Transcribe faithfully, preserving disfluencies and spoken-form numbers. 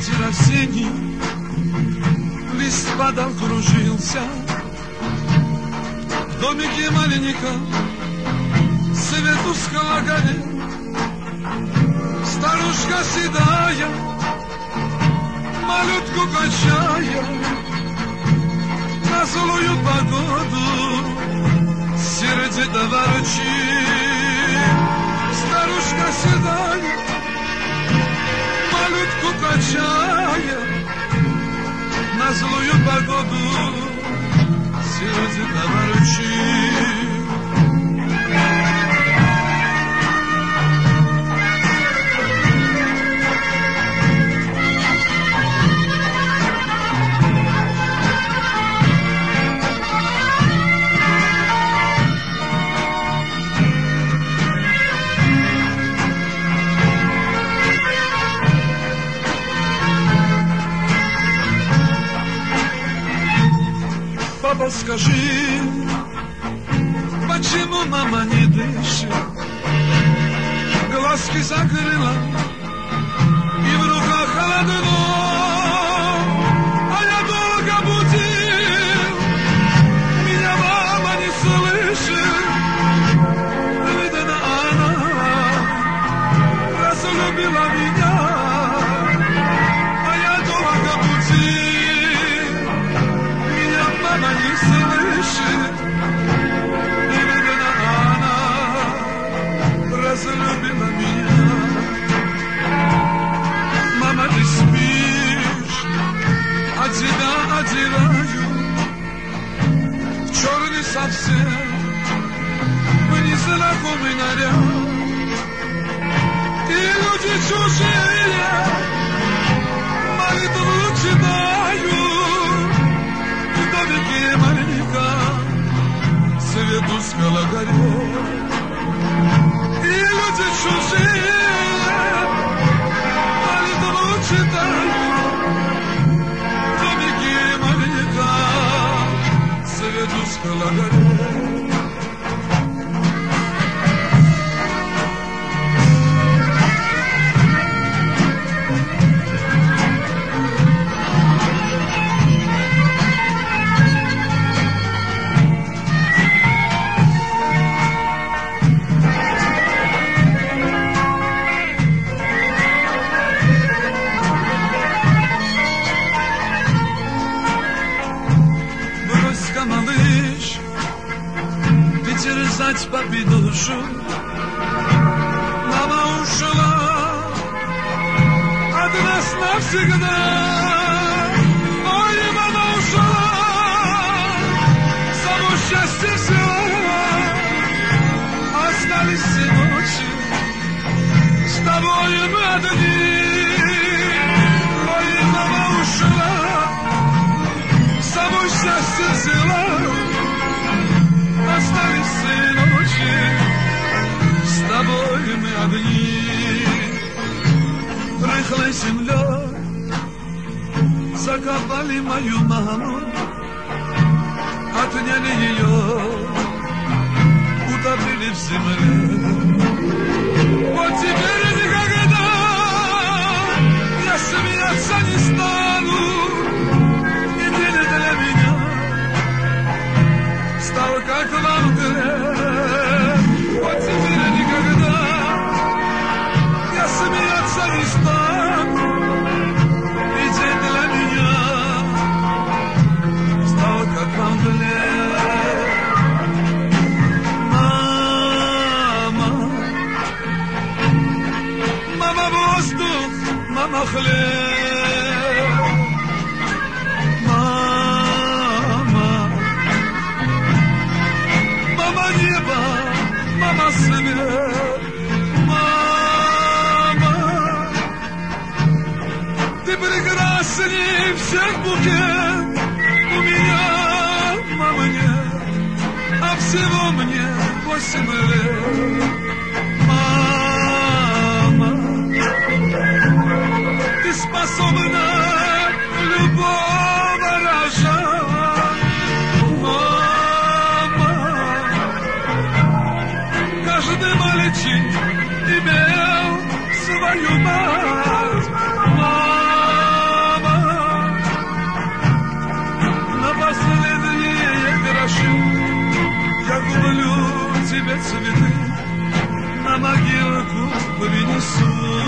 ветер осенний, лист падал, кружился. В домике маленьком свет тускло горел. Старушка седая, малютку качая, на злую погоду сердито ворчит. Старушка седая, малютку качая, на злую погоду сердито ворчит. Папа, скажи, почему мама не дышит? Глазки закрыла, и в руках холодно, а я долго будил, меня мама не слышит. Видно, она разлюбила меня, а я долго будил, меня мама не слышит. Видно, она разлюбила меня. Мама, ты спишь, а тебя одеваю в черный совсем, в незнакомый наряд. И люди чужие молитву читают, в домике маленьком свет тускло горел. И люди чужие молитву читают, в домике маленьком свет тускло горел. Терзать папе душу, мама ушла от нас навсегда. Ой, мама ушла, само счастье взяла. Остались все ночи с тобой мы одни. Ой, мама ушла, само счастье взяла. Остались все ночи с тобой мы одни. Рыхлой землей закопали мою маму, отняли ее, утопили в земле. Вот теперь никогда я смеяться не стану, и день для меня стал как в мгле. Вот теперь никогда я смеяться не стану, и день для меня стал как в мгле. Мама, мама воздух, мама хлеб. Мама небо, мама свет, мама, ты прекрасней всех букет. У меня мамы нет, а всего мне восемь лет. Мама, ты способна любого рожать. Каждый мальчик имел свою мать. Мама, цветы на могилку принесу.